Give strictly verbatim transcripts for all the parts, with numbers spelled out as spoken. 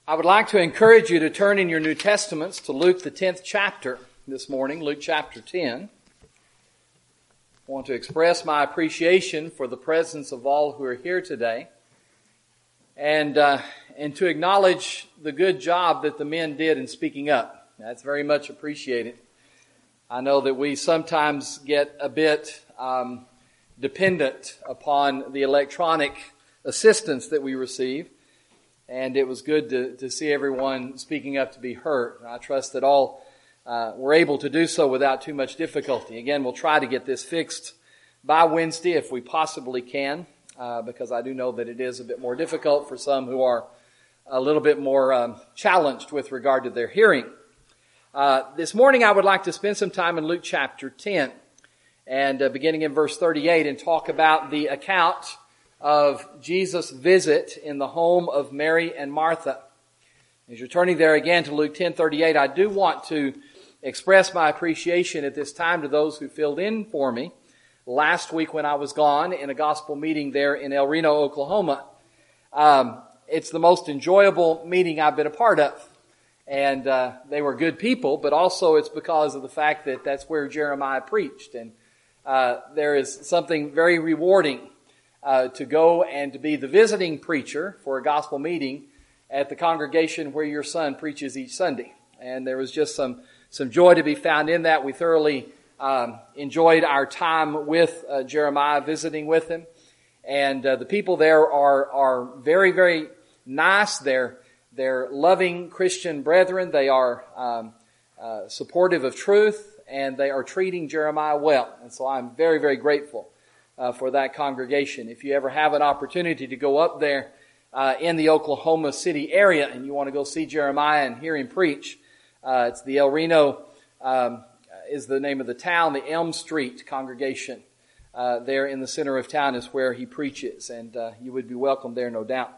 I would like to encourage you to turn in your New Testaments to Luke the tenth chapter this morning, Luke chapter ten. I want to express my appreciation for the presence of all who are here today and uh, and to acknowledge the good job that the men did in speaking up. That's very much appreciated. I know that we sometimes get a bit um, dependent upon the electronic assistance that we receive. And it was good to, to see everyone speaking up to be heard. And I trust that all uh, were able to do so without too much difficulty. Again, we'll try to get this fixed by Wednesday if we possibly can, uh, because I do know that it is a bit more difficult for some who are a little bit more um, challenged with regard to their hearing. Uh, this morning I would like to spend some time in Luke chapter ten, and uh, beginning in verse thirty-eight, and talk about the account of Jesus' visit in the home of Mary and Martha. As you're turning there again to Luke ten thirty-eight, I do want to express my appreciation at this time to those who filled in for me last week when I was gone in a gospel meeting there in El Reno, Oklahoma. Um, it's the most enjoyable meeting I've been a part of. And uh, they were good people, but also it's because of the fact that that's where Jeremiah preached. And uh, there is something very rewarding Uh, to go and to be the visiting preacher for a gospel meeting at the congregation where your son preaches each Sunday. And there was just some, some joy to be found in that. We thoroughly um, enjoyed our time with uh, Jeremiah, visiting with him. And uh, the people there are, are very, very nice. They're, they're loving Christian brethren. They are um, uh, supportive of truth, and they are treating Jeremiah well. And so I'm very, very grateful Uh, for that congregation. If you ever have an opportunity to go up there uh, in the Oklahoma City area and you want to go see Jeremiah and hear him preach, uh, it's the El Reno um, is the name of the town. The Elm Street congregation uh, there in the center of town is where he preaches, and uh, you would be welcome there, no doubt.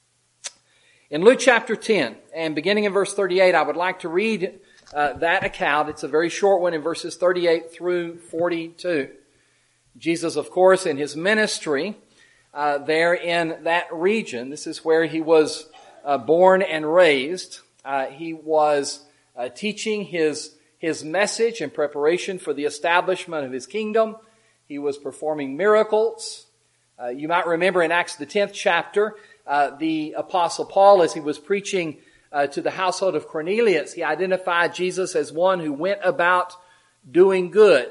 In Luke chapter ten, and beginning in verse thirty-eight, I would like to read uh, that account. It's a very short one in verses thirty-eight through forty-two. Jesus, of course, in his ministry uh, there in that region, this is where he was uh, born and raised. Uh, he was uh, teaching his his message in preparation for the establishment of his kingdom. He was performing miracles. Uh, you might remember in Acts the tenth chapter, uh, the Apostle Paul, as he was preaching uh, to the household of Cornelius, he identified Jesus as one who went about doing good.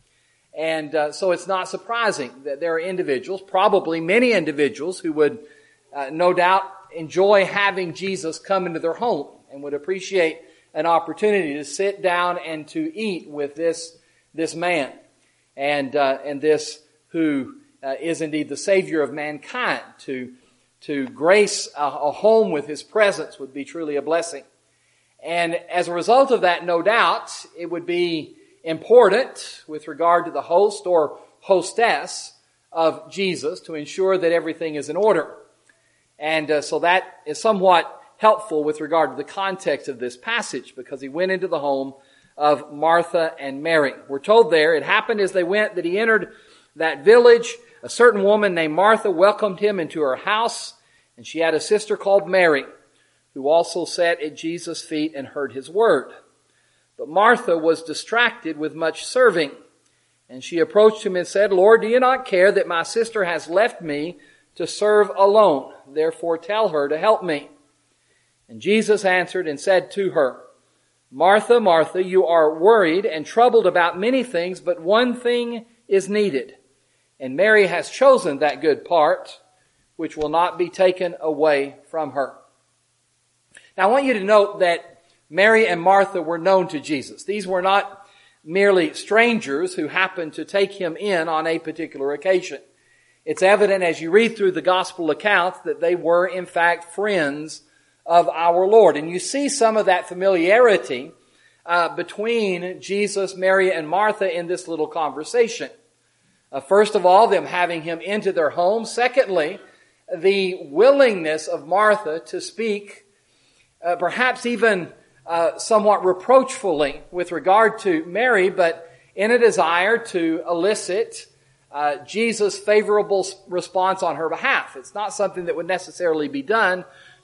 And uh, so it's not surprising that there are individuals, probably many individuals, who would uh, no doubt enjoy having Jesus come into their home and would appreciate an opportunity to sit down and to eat with this this man and uh, and this who uh, is indeed the Savior of mankind. To to grace a, a home with his presence would be truly a blessing. And as a result of that, no doubt, it would be important with regard to the host or hostess of Jesus to ensure that everything is in order. And uh, so that is somewhat helpful with regard to the context of this passage, because he went into the home of Martha and Mary. We're told there, it happened as they went that he entered that village. A certain woman named Martha welcomed him into her house, and she had a sister called Mary, who also sat at Jesus' feet and heard his word. But Martha was distracted with much serving. And she approached him and said, "Lord, do you not care that my sister has left me to serve alone? Therefore tell her to help me." And Jesus answered and said to her, "Martha, Martha, you are worried and troubled about many things, but one thing is needed. And Mary has chosen that good part, which will not be taken away from her." Now I want you to note that Mary and Martha were known to Jesus. These were not merely strangers who happened to take him in on a particular occasion. It's evident as you read through the gospel accounts that they were in fact friends of our Lord. And you see some of that familiarity uh, between Jesus, Mary, and Martha in this little conversation. Uh, first of all, them having him into their home. Secondly, the willingness of Martha to speak uh, perhaps even Uh, somewhat reproachfully with regard to Mary, but in a desire to elicit uh, Jesus' favorable response on her behalf. It's not something that would necessarily be done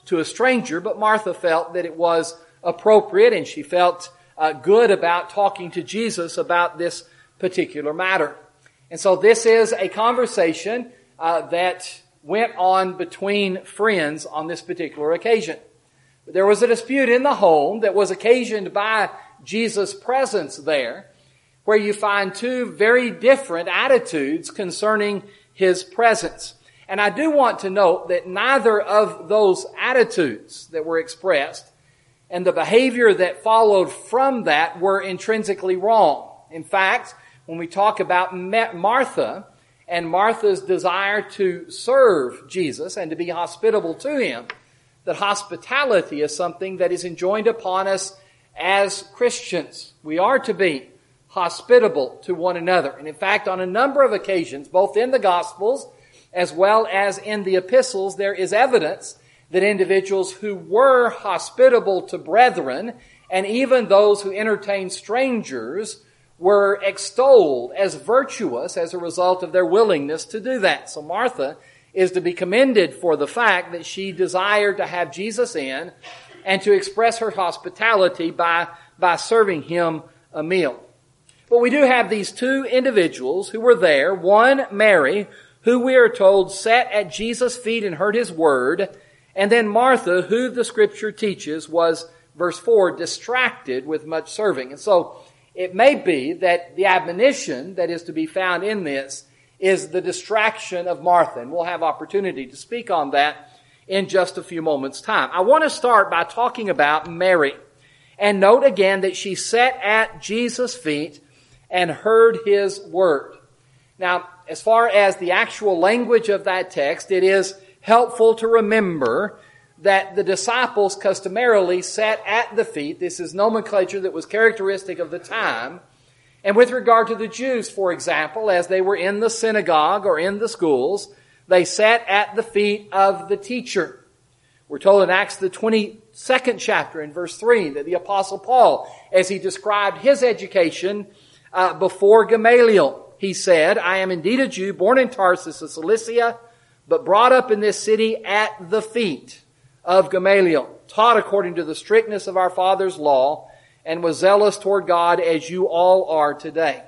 to a stranger, but Martha felt that it was appropriate, and she felt uh, good about talking to Jesus about this particular matter. And so this is a conversation uh, that went on between friends on this particular occasion. There was a dispute in the home that was occasioned by Jesus' presence there, where you find two very different attitudes concerning His presence. And I do want to note that neither of those attitudes that were expressed and the behavior that followed from that were intrinsically wrong. In fact, when we talk about Martha and Martha's desire to serve Jesus and to be hospitable to Him, that hospitality is something that is enjoined upon us as Christians. We are to be hospitable to one another. And in fact, on a number of occasions, both in the Gospels as well as in the epistles, there is evidence that individuals who were hospitable to brethren, and even those who entertained strangers, were extolled as virtuous as a result of their willingness to do that. So Martha is to be commended for the fact that she desired to have Jesus in and to express her hospitality by, by serving Him a meal. But we do have these two individuals who were there. One, Mary, who we are told sat at Jesus' feet and heard His word. And then Martha, who the Scripture teaches was, verse four, distracted with much serving. And so it may be that the admonition that is to be found in this is the distraction of Martha. And we'll have opportunity to speak on that in just a few moments' time. I want to start by talking about Mary. And note again that she sat at Jesus' feet and heard His word. Now, as far as the actual language of that text, it is helpful to remember that the disciples customarily sat at the feet. This is nomenclature that was characteristic of the time. And with regard to the Jews, for example, as they were in the synagogue or in the schools, they sat at the feet of the teacher. We're told in Acts the twenty-second chapter in verse three that the Apostle Paul, as he described his education uh, before Gamaliel, he said, I am indeed a Jew, born in Tarsus of Cilicia, but brought up in this city at the feet of Gamaliel, taught according to the strictness of our father's law, and was zealous toward God as you all are today.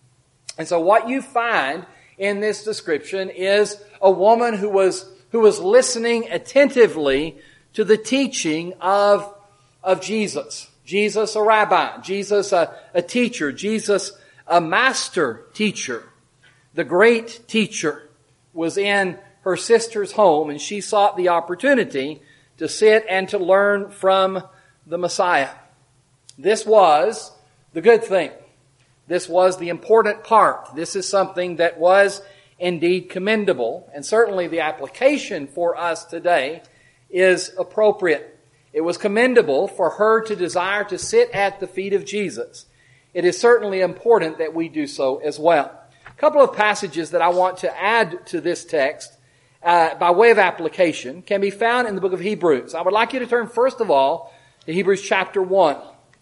And so what you find in this description is a woman who was who was listening attentively to the teaching of, of Jesus. Jesus, a rabbi. Jesus, a, a teacher. Jesus, a master teacher. The great teacher was in her sister's home, and she sought the opportunity to sit and to learn from the Messiah. This was the good thing. This was the important part. This is something that was indeed commendable, and certainly the application for us today is appropriate. It was commendable for her to desire to sit at the feet of Jesus. It is certainly important that we do so as well. A couple of passages that I want to add to this text uh, by way of application can be found in the book of Hebrews. I would like you to turn first of all to Hebrews chapter one.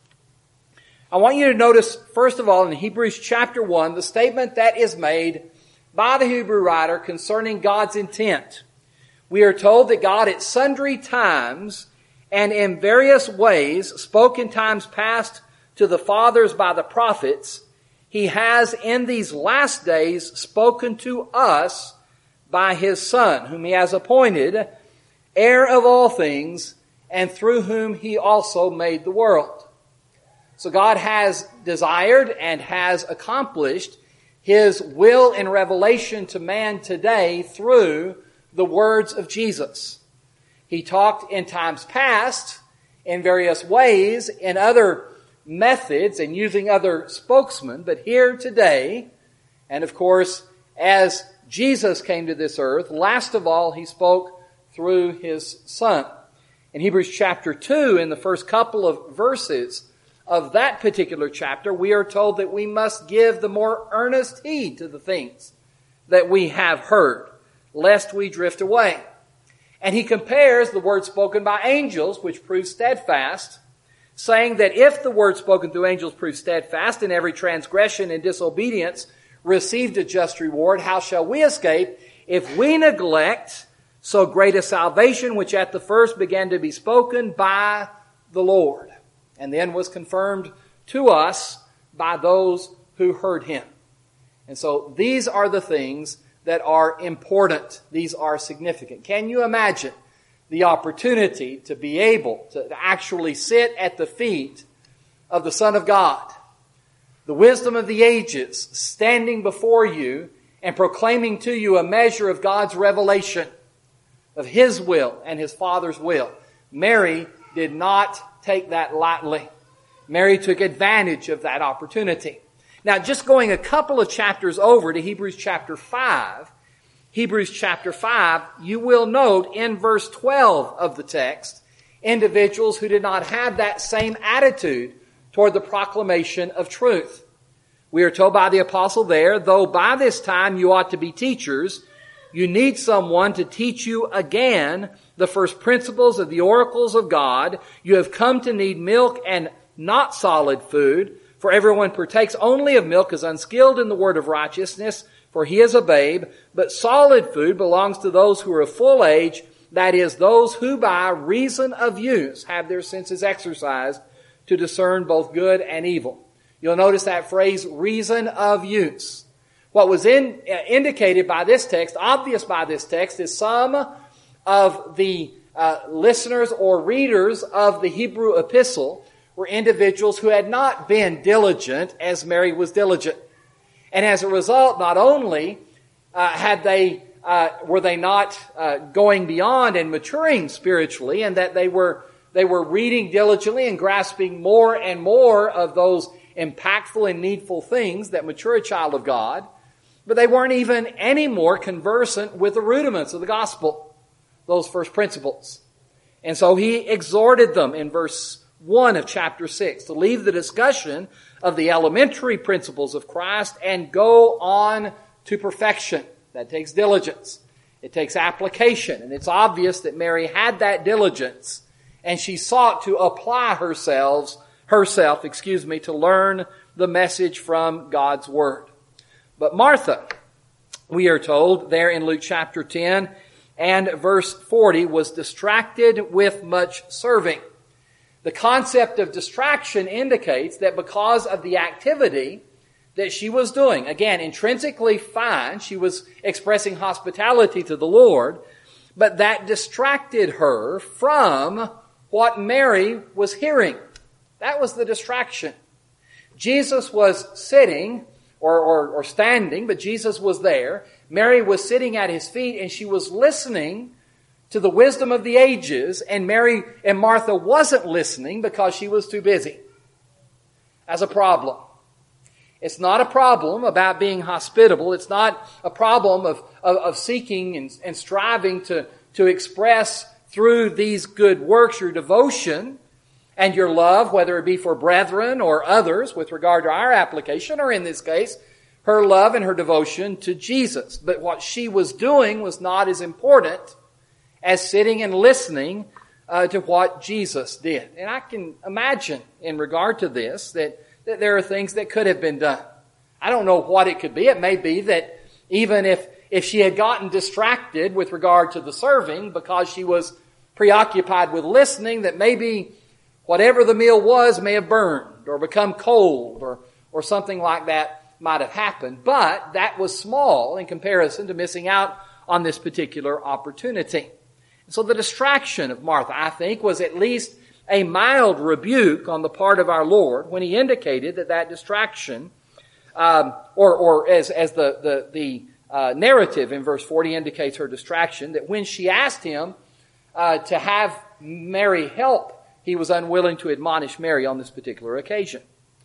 I want you to notice first of all in Hebrews chapter one the statement that is made by the Hebrew writer concerning God's intent. We are told that God at sundry times and in various ways spoke in times past to the fathers by the prophets. He has in these last days spoken to us by His Son, whom He has appointed heir of all things, and through whom He also made the world. So God has desired and has accomplished His will in revelation to man today through the words of Jesus. He talked in times past in various ways, in other methods and using other spokesmen, but here today, and of course, as Jesus came to this earth, last of all, He spoke through His Son. In Hebrews chapter two, in the first couple of verses of that particular chapter, we are told that we must give the more earnest heed to the things that we have heard, lest we drift away. And he compares the word spoken by angels, which proves steadfast, saying that if the word spoken through angels proves steadfast, and every transgression and disobedience received a just reward, how shall we escape if we neglect so great a salvation, which at the first began to be spoken by the Lord, and then was confirmed to us by those who heard him. And so these are the things that are important. These are significant. Can you imagine the opportunity to be able to actually sit at the feet of the Son of God, the wisdom of the ages, standing before you and proclaiming to you a measure of God's revelation, of His will and His Father's will? Mary did not take that lightly. Mary took advantage of that opportunity. Now, just going a couple of chapters over to Hebrews chapter five, Hebrews chapter five, you will note in verse twelve of the text, individuals who did not have that same attitude toward the proclamation of truth. We are told by the apostle there, though by this time you ought to be teachers, you need someone to teach you again the first principles of the oracles of God. You have come to need milk and not solid food, for everyone partakes only of milk is unskilled in the word of righteousness, for he is a babe. But solid food belongs to those who are of full age, that is, those who by reason of use have their senses exercised to discern both good and evil. You'll notice that phrase, reason of use. What was in, uh, indicated by this text, obvious by this text, is some of the uh, listeners or readers of the Hebrew epistle were individuals who had not been diligent as Mary was diligent. And as a result, not only uh, had they uh, were they not uh, going beyond and maturing spiritually, and that they were they were reading diligently and grasping more and more of those impactful and needful things that mature a child of God, but they weren't even any more conversant with the rudiments of the gospel, those first principles. And so he exhorted them in verse one of chapter six to leave the discussion of the elementary principles of Christ and go on to perfection. That takes diligence. It takes application. And it's obvious that Mary had that diligence, and she sought to apply herself, herself, excuse me, to learn the message from God's Word. But Martha, we are told there in Luke chapter ten and verse forty, was distracted with much serving. The concept of distraction indicates that because of the activity that she was doing, again, intrinsically fine, she was expressing hospitality to the Lord, but that distracted her from what Mary was hearing. That was the distraction. Jesus was sitting or, or, or standing, but Jesus was there. Mary was sitting at his feet, and she was listening to the wisdom of the ages, and Mary and Martha wasn't listening because she was too busy. As a problem. It's not a problem about being hospitable. It's not a problem of, of, of seeking and, and striving to, to express through these good works your devotion and your love, whether it be for brethren or others with regard to our application, or in this case, her love and her devotion to Jesus. But what she was doing was not as important as sitting and listening uh, to what Jesus did. And I can imagine in regard to this that, that there are things that could have been done. I don't know what it could be. It may be that even if, if she had gotten distracted with regard to the serving because she was preoccupied with listening, that maybe whatever the meal was may have burned or become cold or, or something like that might have happened. But that was small in comparison to missing out on this particular opportunity. So the distraction of Martha, I think, was at least a mild rebuke on the part of our Lord when he indicated that that distraction, um, or, or as, as the, the, the uh, narrative in verse forty indicates her distraction, that when she asked him uh, to have Mary help, he was unwilling to admonish Mary on this particular occasion.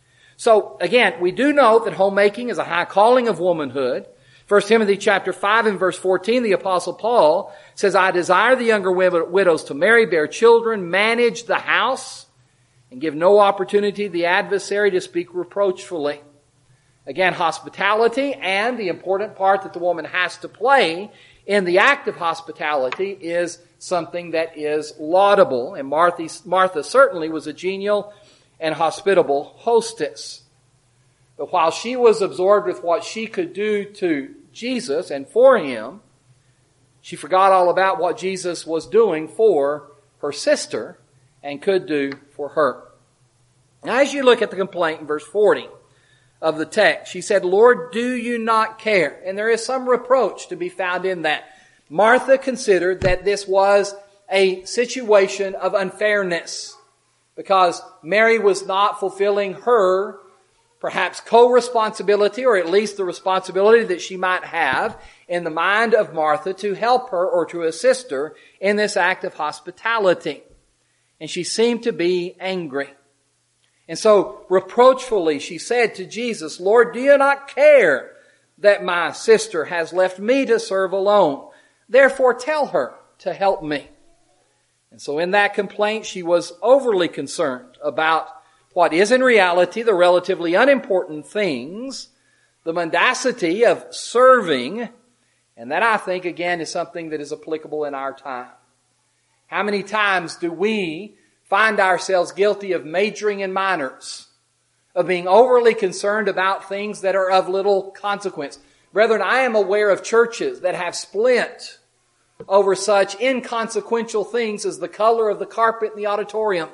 So again, we do note that homemaking is a high calling of womanhood. First Timothy chapter five and verse fourteen, the Apostle Paul says, I desire the younger widows to marry, bear children, manage the house, and give no opportunity to the adversary to speak reproachfully. Again, hospitality and the important part that the woman has to play in the act of hospitality is something that is laudable. And Martha, Martha certainly was a genial and hospitable hostess. But while she was absorbed with what she could do to Jesus and for him, She forgot all about what Jesus was doing for her sister and could do for her. Now, as you look at the complaint in verse forty of the text, she said, Lord, do you not care? And there is some reproach to be found in that. Martha considered that this was a situation of unfairness because Mary was not fulfilling her perhaps co-responsibility, or at least the responsibility that she might have in the mind of Martha to help her or to assist her in this act of hospitality. And she seemed to be angry. And so reproachfully she said to Jesus, Lord, do you not care that my sister has left me to serve alone? Therefore tell her to help me. And so in that complaint she was overly concerned about what is in reality the relatively unimportant things, the mendacity of serving, and that I think again is something that is applicable in our time. How many times do we find ourselves guilty of majoring in minors, of being overly concerned about things that are of little consequence? Brethren, I am aware of churches that have split over such inconsequential things as the color of the carpet in the auditorium,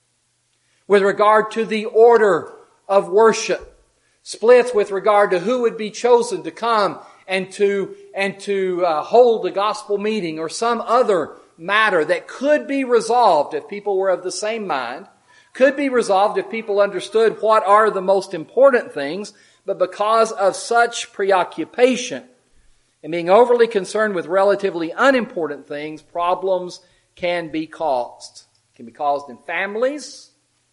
with regard to the order of worship, splits with regard to who would be chosen to come and to and to uh, hold a gospel meeting or some other matter that could be resolved if people were of the same mind, could be resolved if people understood what are the most important things, but because of such preoccupation and being overly concerned with relatively unimportant things, problems can be caused. It can be caused in families.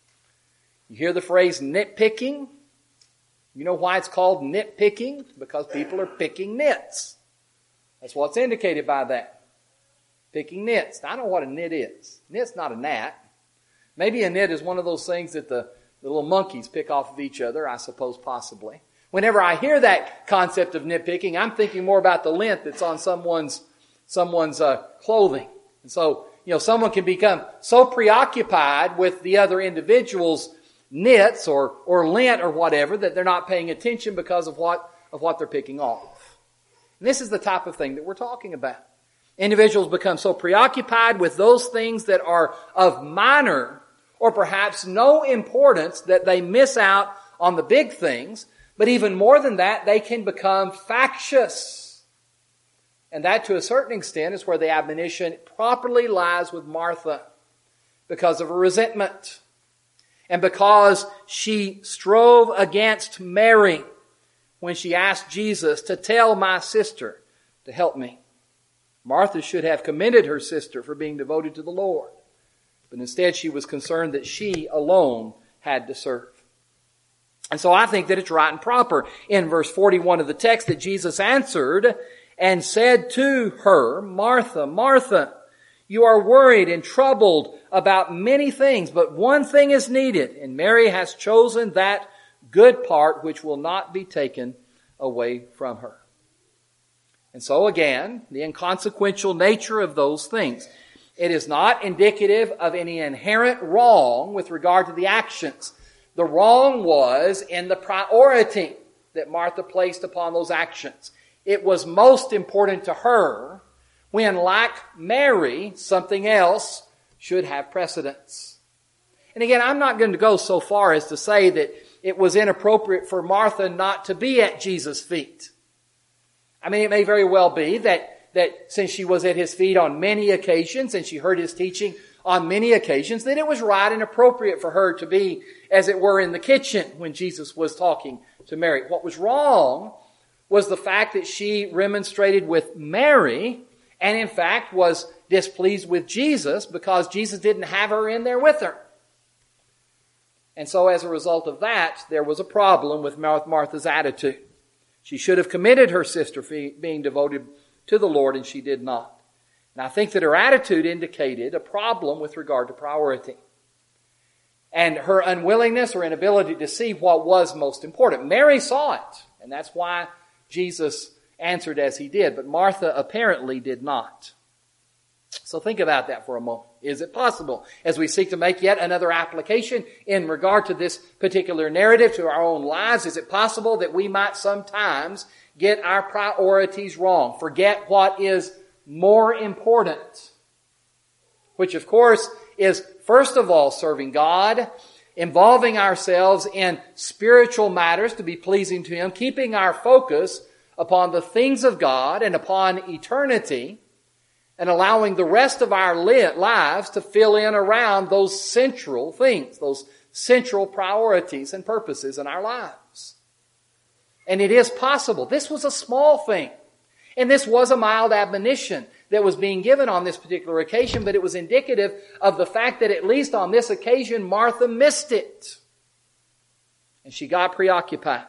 You hear the phrase nitpicking. You know why it's called nitpicking? Because people are picking nits. That's what's indicated by that. Picking nits. Now, I know what a nit is. Nit's not a gnat. Maybe a nit is one of those things that the, the little monkeys pick off of each other, I suppose possibly. Whenever I hear that concept of nitpicking, I'm thinking more about the lint that's on someone's someone's uh, clothing. And so, you know, someone can become so preoccupied with the other individual's nits or or lint or whatever that they're not paying attention because of what of what they're picking off. And this is the type of thing that we're talking about. Individuals become so preoccupied with those things that are of minor or perhaps no importance that they miss out on the big things. But even more than that, they can become factious. And that to a certain extent is where the admonition properly lies with Martha because of her resentment. And because she strove against Mary when she asked Jesus to tell my sister to help me. Martha should have commended her sister for being devoted to the Lord. But instead she was concerned that she alone had to serve. And so I think that it's right and proper in verse forty-one of the text that Jesus answered and said to her, Martha, Martha, you are worried and troubled about many things, but one thing is needed, and Mary has chosen that good part which will not be taken away from her. And so again, the inconsequential nature of those things. It is not indicative of any inherent wrong with regard to the actions. The wrong was in the priority that Martha placed upon those actions. It was most important to her when, like Mary, something else should have precedence. And again, I'm not going to go so far as to say that it was inappropriate for Martha not to be at Jesus' feet. I mean, it may very well be that, that since she was at his feet on many occasions and she heard his teaching on many occasions, that it was right and appropriate for her to be, as it were, in the kitchen when Jesus was talking to Mary. What was wrong was the fact that she remonstrated with Mary and in fact was displeased with Jesus because Jesus didn't have her in there with her. And so as a result of that, there was a problem with Martha's attitude. She should have commended her sister for being devoted to the Lord, and she did not. And I think that her attitude indicated a problem with regard to priority. And her unwillingness or inability to see what was most important. Mary saw it, and that's why Jesus answered as he did. But Martha apparently did not. So think about that for a moment. Is it possible, as we seek to make yet another application in regard to this particular narrative to our own lives, is it possible that we might sometimes get our priorities wrong, forget what is more important, which of course is first of all serving God, involving ourselves in spiritual matters to be pleasing to Him, keeping our focus upon the things of God and upon eternity, and allowing the rest of our lives to fill in around those central things, those central priorities and purposes in our lives. And it is possible. This was a small thing. And this was a mild admonition that was being given on this particular occasion, but it was indicative of the fact that at least on this occasion, Martha missed it. And she got preoccupied.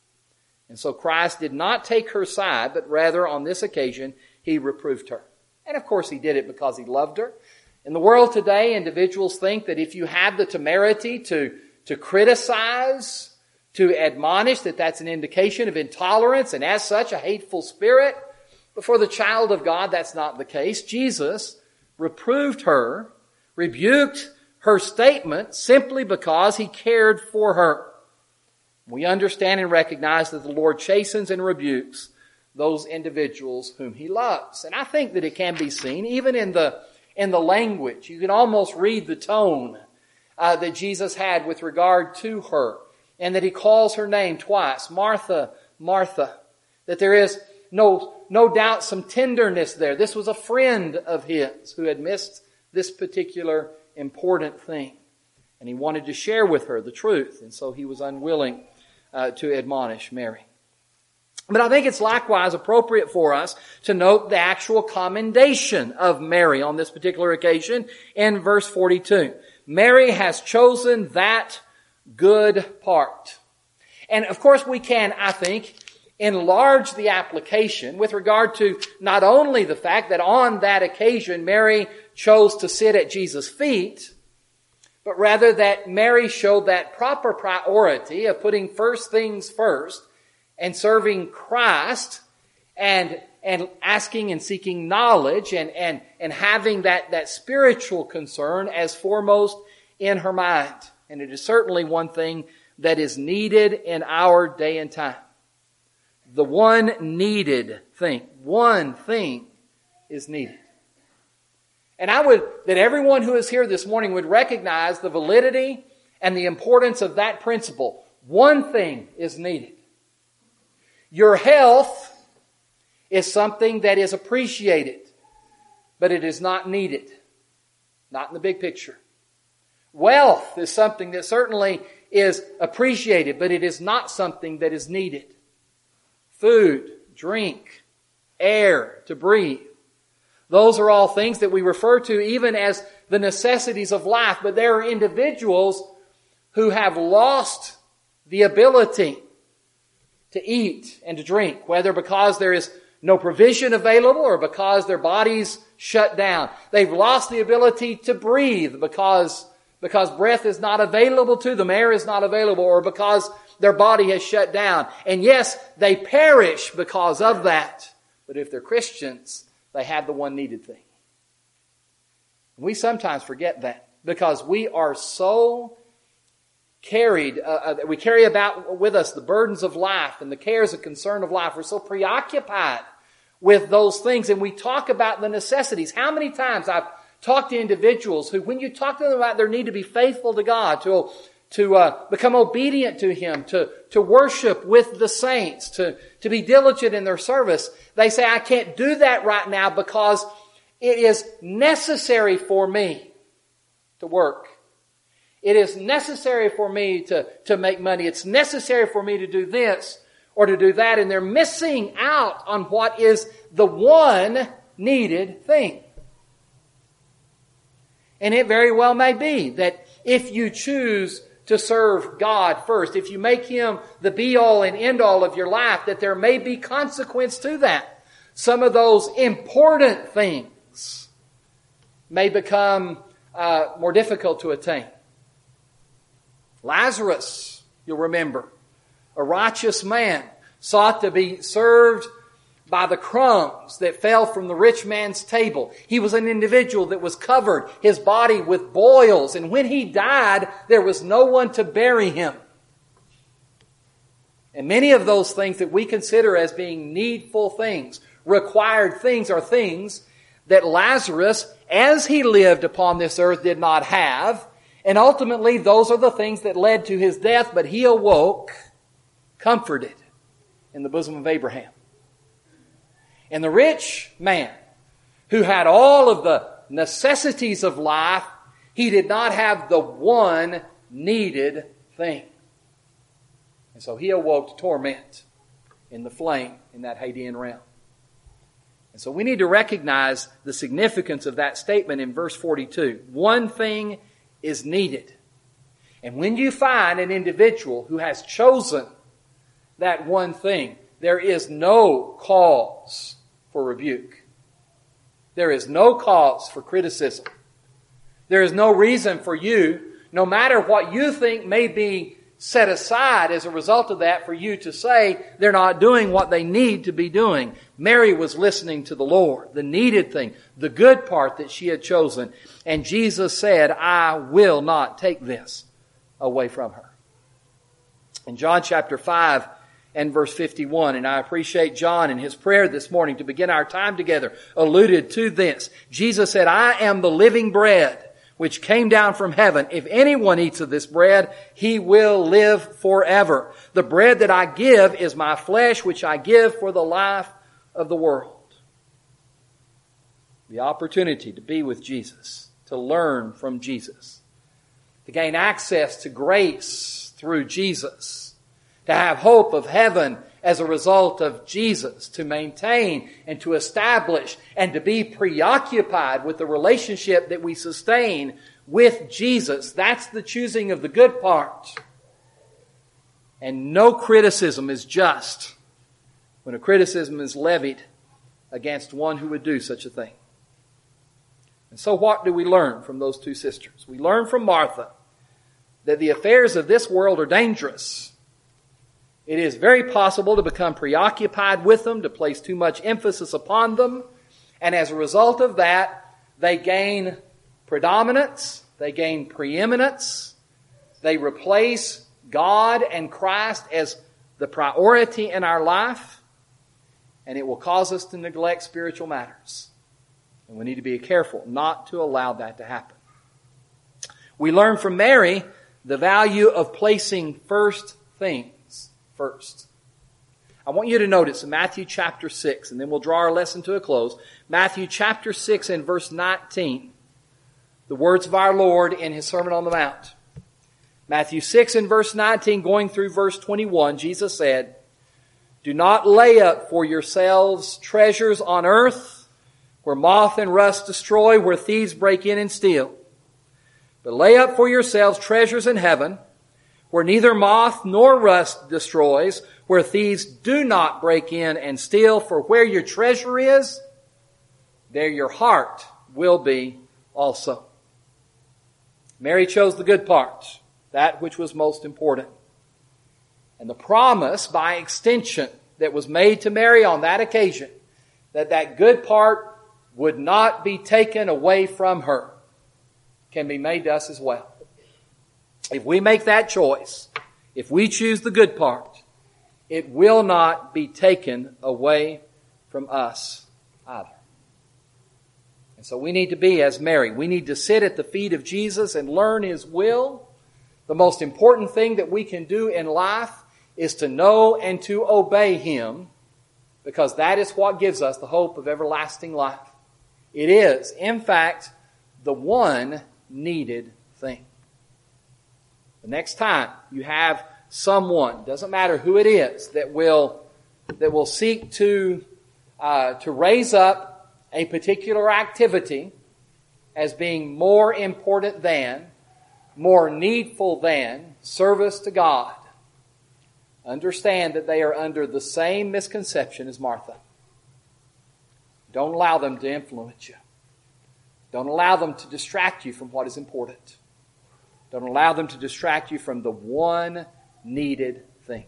And so Christ did not take her side, but rather on this occasion, He reproved her. And of course He did it because He loved her. In the world today, individuals think that if you have the temerity to, to criticize, to admonish, that that's an indication of intolerance and as such a hateful spirit. But for the child of God, that's not the case. Jesus reproved her, rebuked her statement simply because He cared for her. We understand and recognize that the Lord chastens and rebukes those individuals whom He loves. And I think that it can be seen even in the, in the language. You can almost read the tone uh, that Jesus had with regard to her, and that He calls her name twice, Martha, Martha. That there is no, no doubt some tenderness there. This was a friend of His who had missed this particular important thing. And He wanted to share with her the truth, and so He was unwilling uh, to admonish Mary. But I think it's likewise appropriate for us to note the actual commendation of Mary on this particular occasion in verse forty-two. Mary has chosen that good part. And of course we can, I think, enlarge the application with regard to not only the fact that on that occasion Mary chose to sit at Jesus' feet, but rather that Mary showed that proper priority of putting first things first and serving Christ and and asking and seeking knowledge and, and, and having that, that spiritual concern as foremost in her mind. And it is certainly one thing that is needed in our day and time. The one needed thing. One thing is needed. And I would, that everyone who is here this morning would recognize the validity and the importance of that principle. One thing is needed. Your health is something that is appreciated, but it is not needed. Not in the big picture. Wealth is something that certainly is appreciated, but it is not something that is needed. Food, drink, air to breathe. Those are all things that we refer to even as the necessities of life, but there are individuals who have lost the ability to eat and to drink, whether because there is no provision available or because their bodies shut down. They've lost the ability to breathe because, because breath is not available to them, air is not available, or because their body has shut down. And yes, they perish because of that. But if they're Christians, they have the one needed thing. We sometimes forget that because we are so carried, uh, uh, we carry about with us the burdens of life and the cares and concern of life. We're so preoccupied with those things, and we talk about the necessities. How many times I've talked to individuals who, when you talk to them about their need to be faithful to God, to to uh, become obedient to Him, to to worship with the saints, to to be diligent in their service, they say, I can't do that right now because it is necessary for me to work. It is necessary for me to, to make money. It's necessary for me to do this or to do that. And they're missing out on what is the one needed thing. And it very well may be that if you choose to serve God first, if you make Him the be-all and end-all of your life, that there may be consequence to that. Some of those important things may become uh, more difficult to attain. Lazarus, you'll remember, a righteous man, sought to be served by the crumbs that fell from the rich man's table. He was an individual that was covered, his body with boils, and when he died, there was no one to bury him. And many of those things that we consider as being needful things, required things, are things that Lazarus, as he lived upon this earth, did not have. And ultimately, those are the things that led to his death, but he awoke comforted in the bosom of Abraham. And the rich man, who had all of the necessities of life, he did not have the one needed thing. And so he awoke to torment in the flame in that Hadean realm. And so we need to recognize the significance of that statement in verse forty-two. One thing is needed. And when you find an individual who has chosen that one thing, there is no cause for rebuke. There is no cause for criticism. There is no reason for you, no matter what you think may be set aside as a result of that, for you to say they're not doing what they need to be doing. Mary was listening to the Lord, the needed thing, the good part that she had chosen. And Jesus said, I will not take this away from her. In John chapter five and verse fifty-one, and I appreciate John in his prayer this morning to begin our time together, alluded to this. Jesus said, I am the living bread which came down from heaven. If anyone eats of this bread, he will live forever. The bread that I give is my flesh, which I give for the life of the world. The opportunity to be with Jesus, to learn from Jesus, to gain access to grace through Jesus, to have hope of heaven as a result of Jesus, to maintain and to establish and to be preoccupied with the relationship that we sustain with Jesus. That's the choosing of the good part. And no criticism is just when a criticism is levied against one who would do such a thing. And so what do we learn from those two sisters? We learn from Martha that the affairs of this world are dangerous. It is very possible to become preoccupied with them, to place too much emphasis upon them. And as a result of that, they gain predominance, they gain preeminence, they replace God and Christ as the priority in our life, and it will cause us to neglect spiritual matters. And we need to be careful not to allow that to happen. We learn from Mary the value of placing first things first. I want you to notice in Matthew chapter six, and then we'll draw our lesson to a close. Matthew chapter six and verse nineteen. The words of our Lord in His Sermon on the Mount. Matthew six and verse nineteen, going through verse twenty-one, Jesus said, do not lay up for yourselves treasures on earth, where moth and rust destroy, where thieves break in and steal. But lay up for yourselves treasures in heaven, where neither moth nor rust destroys, where thieves do not break in and steal. For where your treasure is, there your heart will be also. Mary chose the good part, that which was most important. And the promise, by extension, that was made to Mary on that occasion, that that good part would not be taken away from her, can be made to us as well. If we make that choice, if we choose the good part, it will not be taken away from us either. And so we need to be as Mary. We need to sit at the feet of Jesus and learn His will. The most important thing that we can do in life is to know and to obey Him, because that is what gives us the hope of everlasting life. It is, in fact, the one needed thing. The next time you have someone, doesn't matter who it is, that will that will seek to uh, to raise up a particular activity as being more important than, more needful than service to God, understand that they are under the same misconception as Martha. Don't allow them to influence you. Don't allow them to distract you from what is important. Don't allow them to distract you from the one needed thing.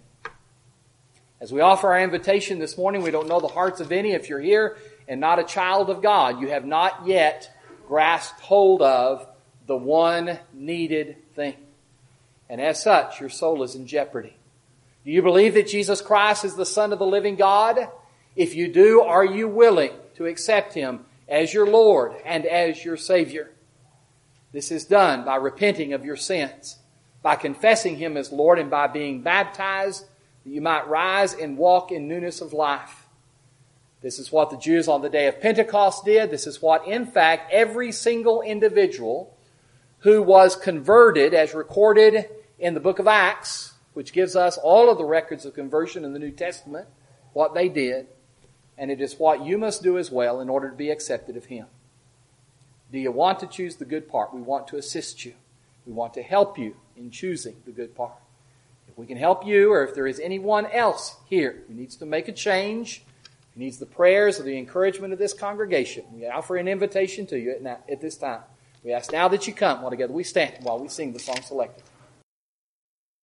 As we offer our invitation this morning, we don't know the hearts of any. If you're here and not a child of God, you have not yet grasped hold of the one needed thing. And as such, your soul is in jeopardy. Do you believe that Jesus Christ is the Son of the living God? If you do, are you willing to accept Him as your Lord and as your Savior. This is done by repenting of your sins, by confessing Him as Lord, and by being baptized that you might rise and walk in newness of life. This is what the Jews on the day of Pentecost did. This is what, in fact, every single individual who was converted, as recorded in the book of Acts, which gives us all of the records of conversion in the New Testament, what they did, and it is what you must do as well in order to be accepted of Him. Do you want to choose the good part? We want to assist you. We want to help you in choosing the good part. If we can help you, or if there is anyone else here who needs to make a change, who needs the prayers or the encouragement of this congregation, we offer an invitation to you at, now, at this time. We ask now that you come while together we stand while we sing the song selected.